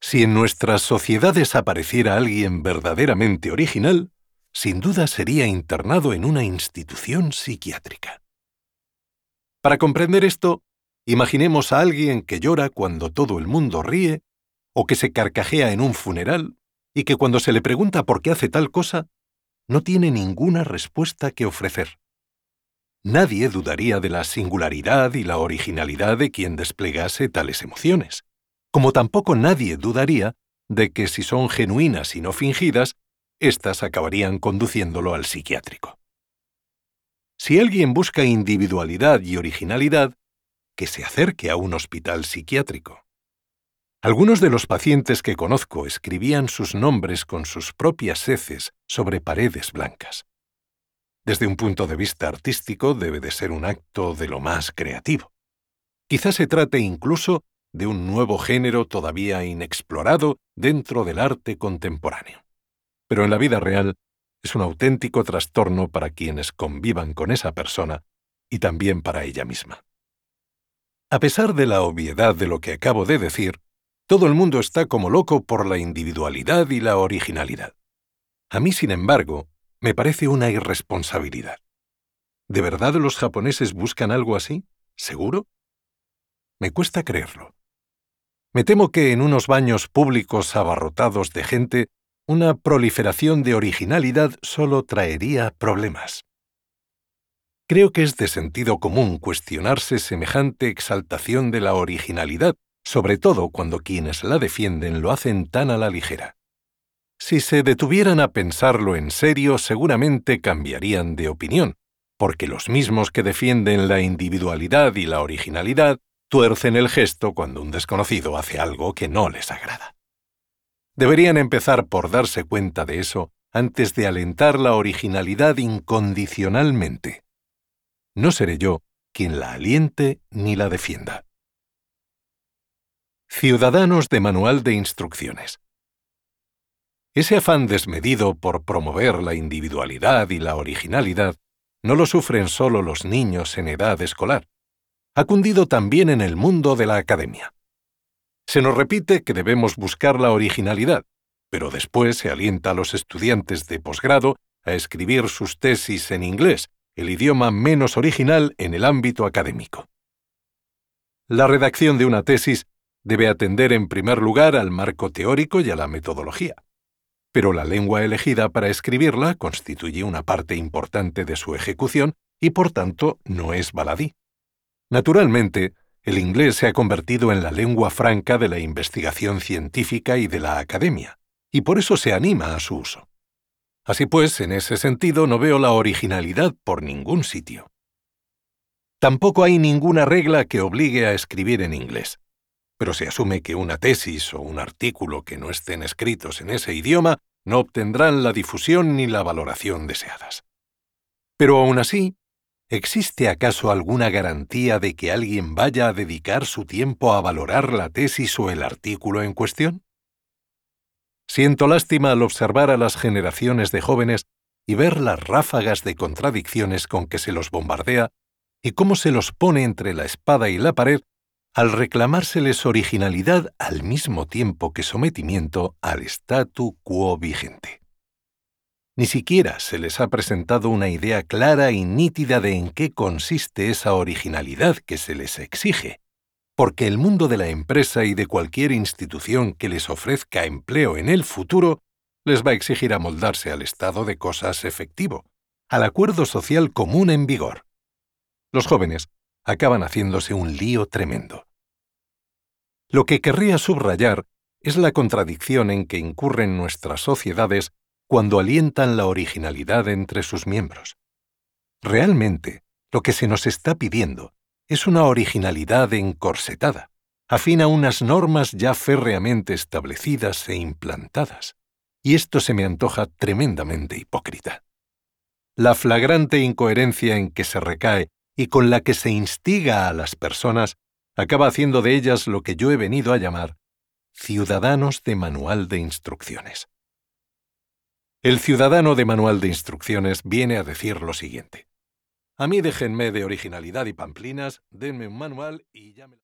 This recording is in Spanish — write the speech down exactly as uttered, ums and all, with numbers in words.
Si en nuestras sociedades apareciera alguien verdaderamente original, sin duda sería internado en una institución psiquiátrica. Para comprender esto, imaginemos a alguien que llora cuando todo el mundo ríe, o que se carcajea en un funeral, y que cuando se le pregunta por qué hace tal cosa, no tiene ninguna respuesta que ofrecer. Nadie dudaría de la singularidad y la originalidad de quien desplegase tales emociones, como tampoco nadie dudaría de que si son genuinas y no fingidas, éstas acabarían conduciéndolo al psiquiátrico. Si alguien busca individualidad y originalidad, que se acerque a un hospital psiquiátrico. Algunos de los pacientes que conozco escribían sus nombres con sus propias heces sobre paredes blancas. Desde un punto de vista artístico debe de ser un acto de lo más creativo. Quizás se trate incluso de un nuevo género todavía inexplorado dentro del arte contemporáneo. Pero en la vida real es un auténtico trastorno para quienes convivan con esa persona y también para ella misma. A pesar de la obviedad de lo que acabo de decir, todo el mundo está como loco por la individualidad y la originalidad. A mí, sin embargo, me parece una irresponsabilidad. ¿De verdad los japoneses buscan algo así? ¿Seguro? Me cuesta creerlo. Me temo que en unos baños públicos abarrotados de gente, una proliferación de originalidad solo traería problemas. Creo que es de sentido común cuestionarse semejante exaltación de la originalidad, sobre todo cuando quienes la defienden lo hacen tan a la ligera. Si se detuvieran a pensarlo en serio, seguramente cambiarían de opinión, porque los mismos que defienden la individualidad y la originalidad tuercen el gesto cuando un desconocido hace algo que no les agrada. Deberían empezar por darse cuenta de eso antes de alentar la originalidad incondicionalmente. No seré yo quien la aliente ni la defienda. Ciudadanos de manual de instrucciones. Ese afán desmedido por promover la individualidad y la originalidad no lo sufren solo los niños en edad escolar. Ha cundido también en el mundo de la academia. Se nos repite que debemos buscar la originalidad, pero después se alienta a los estudiantes de posgrado a escribir sus tesis en inglés, el idioma menos original en el ámbito académico. La redacción de una tesis debe atender en primer lugar al marco teórico y a la metodología. Pero la lengua elegida para escribirla constituye una parte importante de su ejecución y, por tanto, no es baladí. Naturalmente, el inglés se ha convertido en la lengua franca de la investigación científica y de la academia, y por eso se anima a su uso. Así pues, en ese sentido no veo la originalidad por ningún sitio. Tampoco hay ninguna regla que obligue a escribir en inglés, pero se asume que una tesis o un artículo que no estén escritos en ese idioma no obtendrán la difusión ni la valoración deseadas. Pero aún así, ¿existe acaso alguna garantía de que alguien vaya a dedicar su tiempo a valorar la tesis o el artículo en cuestión? Siento lástima al observar a las generaciones de jóvenes y ver las ráfagas de contradicciones con que se los bombardea y cómo se los pone entre la espada y la pared al reclamárseles originalidad al mismo tiempo que sometimiento al statu quo vigente. Ni siquiera se les ha presentado una idea clara y nítida de en qué consiste esa originalidad que se les exige, porque el mundo de la empresa y de cualquier institución que les ofrezca empleo en el futuro les va a exigir amoldarse al estado de cosas efectivo, al acuerdo social común en vigor. Los jóvenes acaban haciéndose un lío tremendo. Lo que querría subrayar es la contradicción en que incurren nuestras sociedades cuando alientan la originalidad entre sus miembros. Realmente, lo que se nos está pidiendo es una originalidad encorsetada, afín a unas normas ya férreamente establecidas e implantadas, y esto se me antoja tremendamente hipócrita. La flagrante incoherencia en que se recae y con la que se instiga a las personas acaba haciendo de ellas lo que yo he venido a llamar ciudadanos de manual de instrucciones. El ciudadano de manual de instrucciones viene a decir lo siguiente: a mí déjenme de originalidad y pamplinas, denme un manual y ya me...